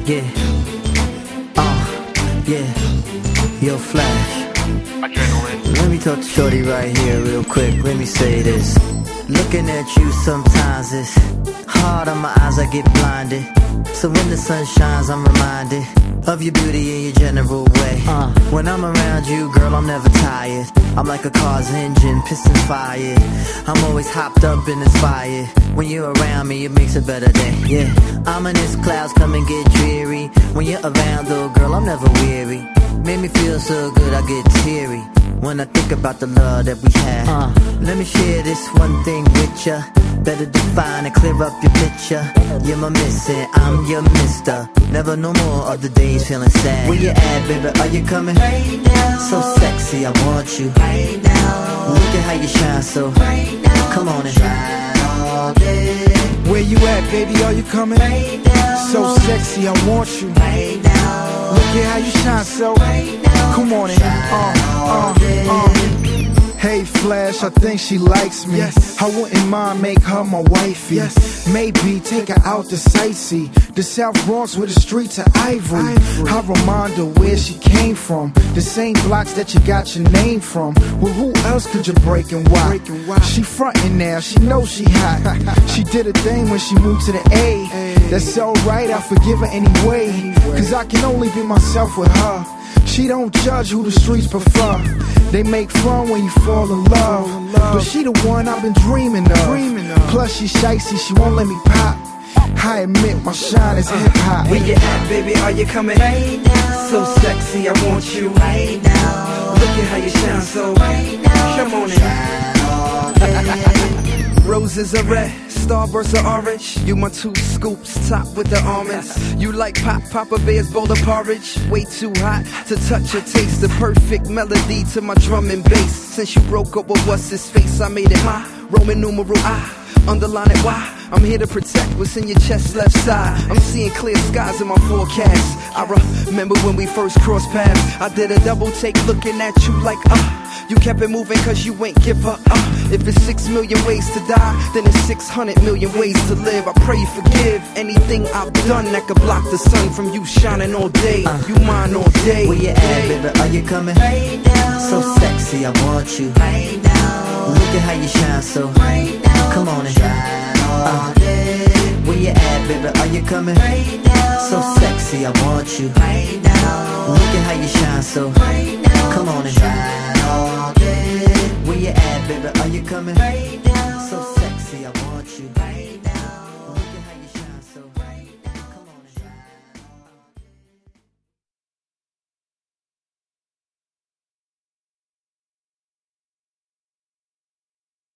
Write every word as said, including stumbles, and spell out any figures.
Yeah. Uh, yeah. Yo, Flash. Adrenaline. Let me talk to Shorty right here real quick. Let me say this. Looking at you sometimes it's hard on my eyes, I get blinded. So when the sun shines, I'm reminded of your beauty in your general way. uh, When I'm around you, girl, I'm never tired. I'm like a car's engine, piston fired. I'm always hopped up and inspired. When you're around me, it makes a better day. Yeah, ominous clouds come and get dreary. When you're around, though, girl, I'm never weary. Made me feel so good, I get teary when I think about the love that we had. uh, Let me share this one thing with ya. Better define and clear up your picture. You're my missing, I'm your mister. Never no more of the days feeling sad. Where you at, baby, are you coming? Right now. So sexy, I want you. Right now. Look at how you shine so. Right now. Come on and shine all day. Where you at, baby, are you coming? Right now. So sexy, I want you. Right now. Look at how you shine so. Right now. Come on and uh, uh, uh. Hey Flash, I think she likes me. Yes. I wouldn't mind make her my wifey. Yes. Maybe take her out to sightsee. The South Bronx with the streets of ivory. ivory. I remind her where she came from. The same blocks that you got your name from. Well, who else could you break and why? Break and why? She frontin' now, she knows she hot. She did a thing when she moved to the A. Hey. That's alright, I forgive her anyway. Cause I can only be myself with her. She don't judge who the streets prefer. They make fun when you fall in love, but she the one I've been dreaming of. Plus she shicey, she won't let me pop. I admit my shine is hip hop. Where you at, baby? Are you coming? Right now. So sexy, I want you. Right now. Look at how you shine so. Right now. Come on in. Roses are red, starbursts are orange. You my two scoops, top with the almonds. You like pop, Papa Bear's bowl of porridge. Way too hot to touch or taste. The perfect melody to my drum and bass. Since you broke up with what's his face, I made it my Roman numeral I. Underline it, why? I'm here to protect what's in your chest, left side. I'm seeing clear skies in my forecast. I remember when we first crossed paths. I did a double take looking at you like, uh you kept it moving cause you ain't give up. uh, If it's six million ways to die, then it's six hundred million ways to live. I pray you forgive anything I've done that could block the sun from you shining all day. uh, You mine all day. where you at, baby, are you coming? Right now. So sexy, I want you. Right now. Look at how you shine so. Right now. Come on and shine all day. Where you at, baby, are you coming? Right now. So sexy, I want you. Right now. Look at how you shine so. Right now. Come on and shine all day. Where you at, baby, are you coming? Right now. So sexy, I want you. Right now.